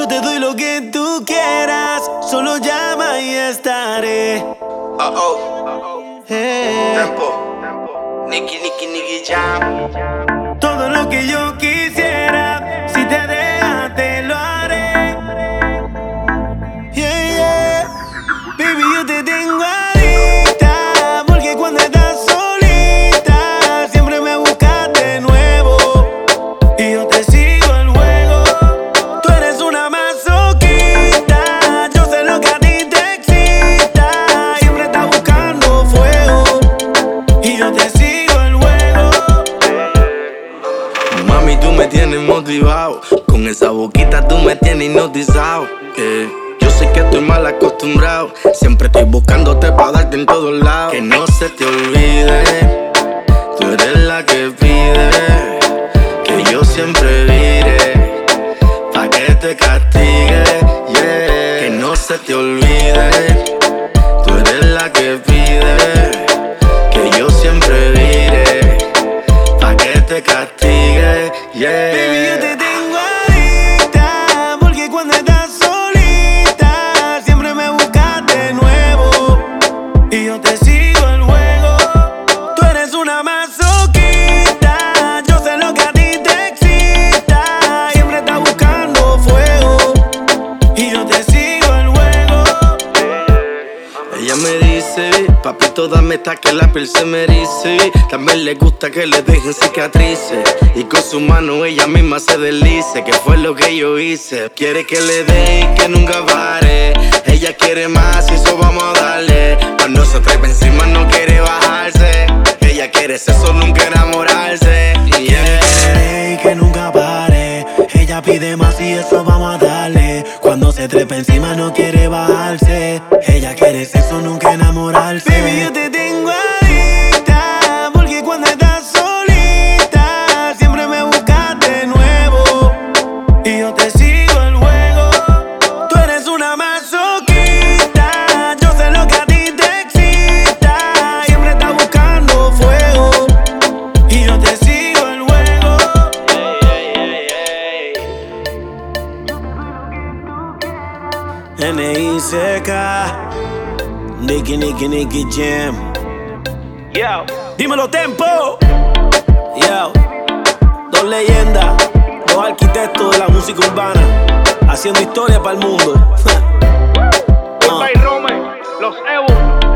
te doy lo que tú quieras, solo llama y estaré. Tempo. Nicky Jam. Todo lo que yo quisiera, si te dejas te lo haré. Yeah, yeah. Baby, yo te tengo adicta, porque cuando estás solita siempre me buscas de nuevo y yo te sigo el juego. Tú eres una masoquista, yo sé lo que a ti te excita. Siempre estás buscando fuego y yo te sigo el juego. Mami, tú me tienes motivado, con esa boquita tú me tienes hipnotizado. Yo sé que estoy mal acostumbrado, siempre estoy buscándote para darte en todos lados. Que no se te olvide, tú eres la que pide, que yo siempre vire, pa' que te castigue, yeah. Que no se te olvide, tú eres la que pide, que yo siempre vire, pa' que te castigue, yeah. Baby, yo te tengo adicta, porque cuando estás solita siempre me buscas de nuevo y yo te sigo el juego. Tú eres una masoquista, yo sé lo que a ti te excita. Siempre estás buscando fuego y yo te sigo el juego. Ella me dice, papito, dame esta que la piel se me erice. También le gusta que le dejen cicatrices, y con su mano ella misma se deslice, que fue lo que yo hice. Quiere que le dé y que nunca pare. Ella quiere más y eso vamos a darle. Cuando se trepa encima no quiere bajarse. Ella quiere sexo, nunca enamorarse, yeah. Y que nunca pare. Ella pide más y eso vamos a darle. Cuando se trepa encima no quiere bajarse. Ella quiere sexo, nunca enamorarse. Baby, yo te tengo adicta, porque cuando estás solita siempre me buscas de nuevo y yo te sigo el juego. Tú eres una masoquista, yo sé lo que a ti te excita. Siempre estás buscando fuego y yo te sigo el juego. N.I.C.K. Nicky Jam. Yo, dímelo Tempo. Yo, dos leyendas, dos arquitectos de la música urbana, haciendo historia para el mundo. Los Evo,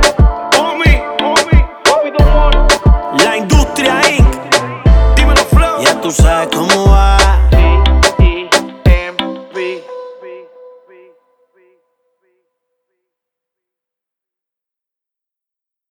Bobby Dumont, La Industria Inc. Dímelo Flow. Ya tú sabes cómo va.